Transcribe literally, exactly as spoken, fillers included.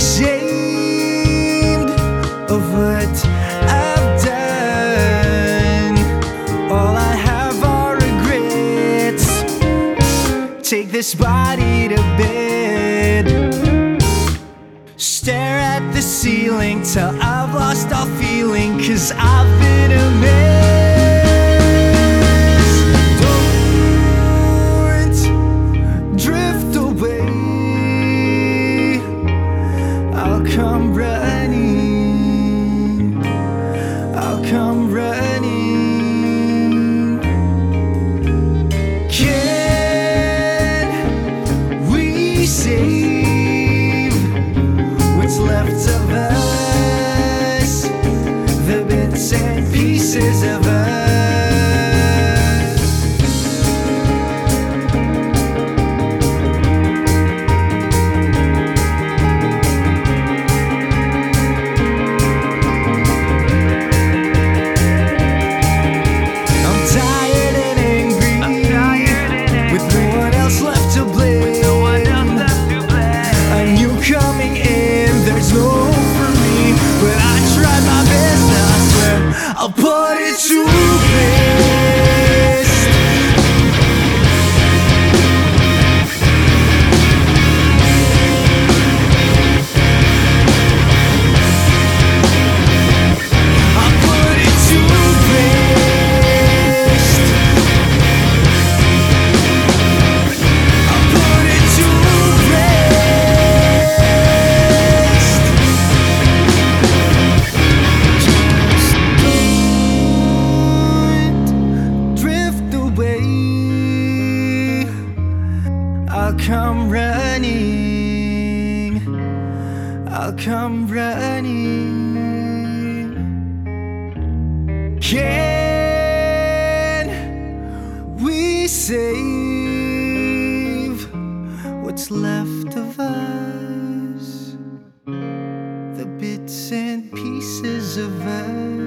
ashamed of what I've done. All I have are regrets. Take this body to bed. Stare at the ceiling till I've lost all feeling, 'cause I've been a mess. Don't drift away, I'll come running, I'll come running. Can we save what's left of us, the bits and pieces of us? I'm tired and angry, I'm tired and angry, with no one else left to blame. With no one else left to blame. I knew coming in there's no hope for me, but I tried my best. Now I swear I'll put it to rest. I'll put it to rest. I'll put it to rest. Just don't drift away, I'll come running, I'll come running. Can we save what's left of us, the bits and pieces of us?